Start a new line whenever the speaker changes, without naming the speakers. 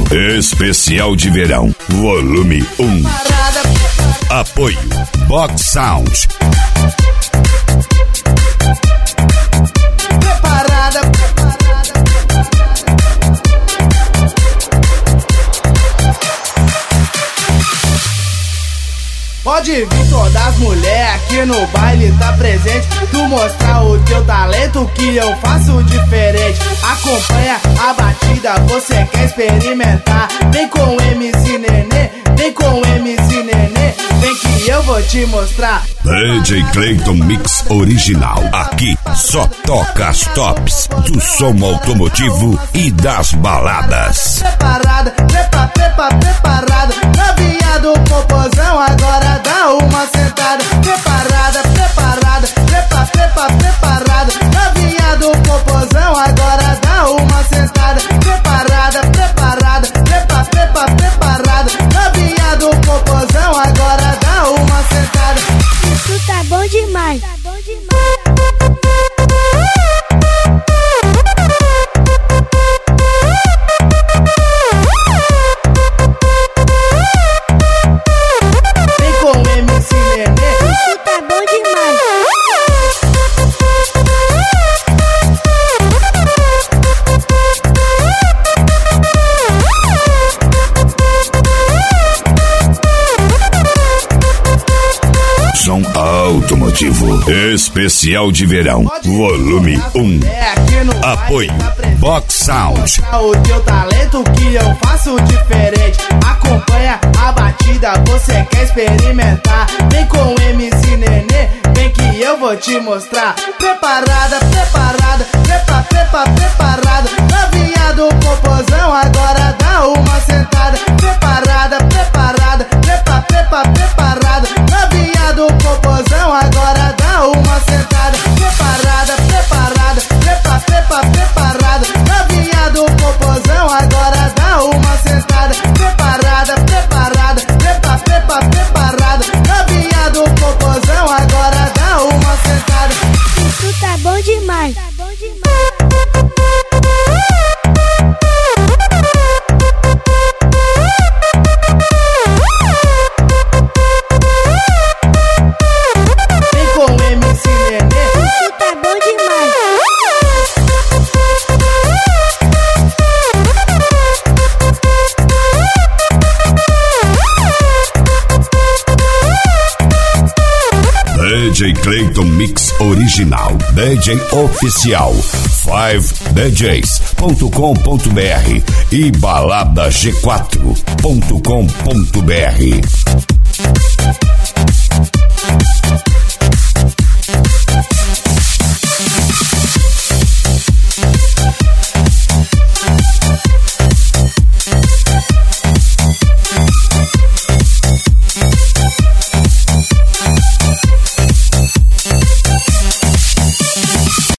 Especial de verão, volume 1. Apoio Box Sound.
Pode vir todas as mulheres aqui no baile tá presente. Tu mostrar o teu talento que eu faço diferente. Acompanha a batida, você quer experimentar. Vem com o MC Nenê, vem com o MC Nenê. Vem que eu vou te mostrar.
DJ Clayton Mix Original. Aqui só toca as tops do som automotivo e das baladas.
Preparada, preparada. Novinha do popozão, agora dá uma sentada. Preparada, preparada. Novinha do popozão, agora dá uma sentada. Preparada, preparada. Novinha do popozão, agora dá uma sentada.
Isso tá bom demais.
Som automotivo. Especial de verão, volume 1. Apoio Box Sound.
O teu talento que eu faço diferente. Acompanha a batida, você quer experimentar. Vem com o MC Nenê, vem que eu vou te mostrar. Preparada, preparada. Novinha do popozão, agora dá uma sentada. Preparada, preparada. Novinha do popozão, agora dá uma sentada. Preparada, preparada. Novinha do popozão, agora dá uma sentada. Preparada, preparada. Novinha do popozão, agora dá uma sentada.
Isso tá bom demais.
DJ Clayton Mix Original. DJ Oficial 5DJs.com.br e baladag4.com.br.